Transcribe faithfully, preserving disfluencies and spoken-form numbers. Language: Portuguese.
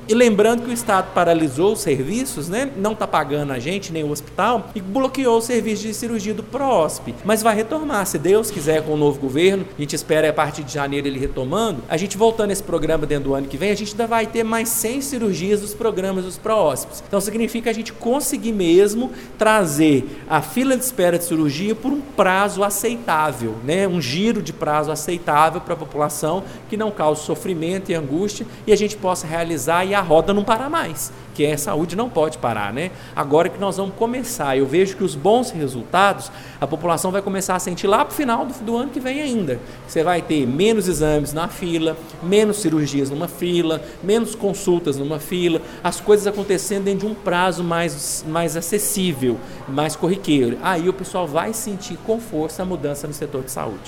E lembrando que o Estado paralisou os serviços, né? Não está pagando a gente, nem o hospital, e bloqueou o serviço de cirurgia do PROOSP. Mas vai retomar, se Deus quiser, com o novo governo. A gente espera a partir de janeiro ele retomando. A gente voltando esse programa dentro do ano que vem, a gente ainda vai ter mais cem cirurgias dos programas dos PROOSPs. Então significa a gente conseguir mesmo trazer a fila de espera de cirurgia por um prazo aceitável, né? Um giro de prazo aceitável para a população, que não cause sofrimento e angústia, e a gente possa realizar e a roda não parar mais, que a saúde não pode parar, né? Agora que nós vamos começar, eu vejo que os bons resultados, a população vai começar a sentir lá para o final do, do ano que vem ainda. Você vai ter menos exames na fila, menos cirurgias numa fila, menos consultas numa fila, as coisas acontecendo dentro de um prazo mais, mais acessível, mais corriqueiro. Aí o pessoal vai sentir com força a mudança no setor de saúde.